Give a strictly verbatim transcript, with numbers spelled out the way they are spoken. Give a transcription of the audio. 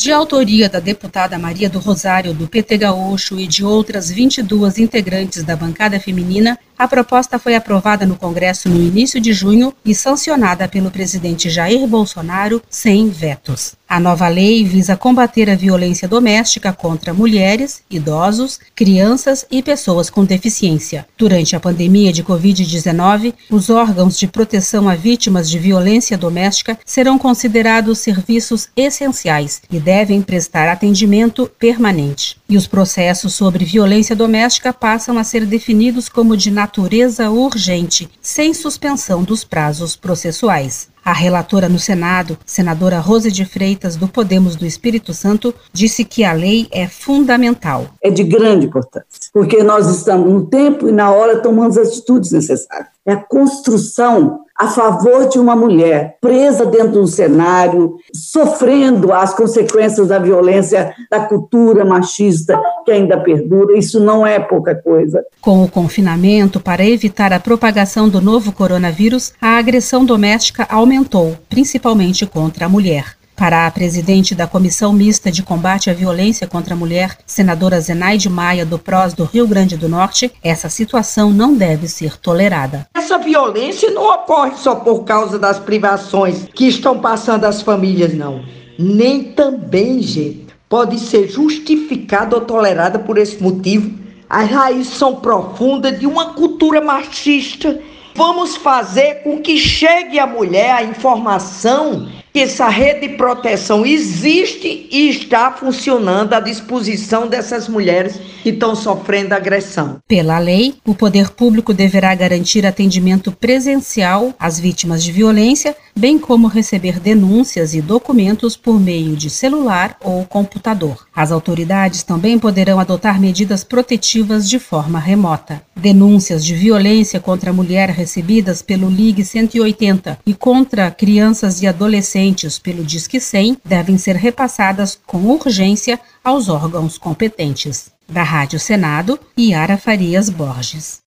De autoria da deputada Maria do Rosário, do P T Gaúcho, e de outras vinte e duas integrantes da bancada feminina, a proposta foi aprovada no Congresso no início de junho e sancionada pelo presidente Jair Bolsonaro sem vetos. A nova lei visa combater a violência doméstica contra mulheres, idosos, crianças e pessoas com deficiência. Durante a pandemia de covid dezenove, os órgãos de proteção a vítimas de violência doméstica serão considerados serviços essenciais e devem prestar atendimento permanente. E os processos sobre violência doméstica passam a ser definidos como de natureza urgente, sem suspensão dos prazos processuais. A relatora no Senado, senadora Rose de Freitas, do Podemos do Espírito Santo, disse que a lei é fundamental. É de grande importância, porque nós estamos no tempo e na hora tomando as atitudes necessárias. É a construção a favor de uma mulher presa dentro de um cenário, sofrendo as consequências da violência, da cultura machista que ainda perdura. Isso não é pouca coisa. Com o confinamento, para evitar a propagação do novo coronavírus, a agressão doméstica aumentou, principalmente contra a mulher. Para a presidente da Comissão Mista de Combate à Violência contra a Mulher, senadora Zenaide Maia, do P R O S do Rio Grande do Norte, essa situação não deve ser tolerada. Essa violência não ocorre só por causa das privações que estão passando as famílias, não. Nem também, gente, pode ser justificada ou tolerada por esse motivo. As raízes são profundas de uma cultura machista. Vamos fazer com que chegue à mulher a informação que essa rede de proteção existe e está funcionando à disposição dessas mulheres que estão sofrendo agressão. Pela lei, o poder público deverá garantir atendimento presencial às vítimas de violência, bem como receber denúncias e documentos por meio de celular ou computador. As autoridades também poderão adotar medidas protetivas de forma remota. Denúncias de violência contra a mulher recebidas pelo Ligue cento e oitenta e contra crianças e adolescentes pelo Disque cem devem ser repassadas com urgência aos órgãos competentes. Da Rádio Senado, Yara Farias Borges.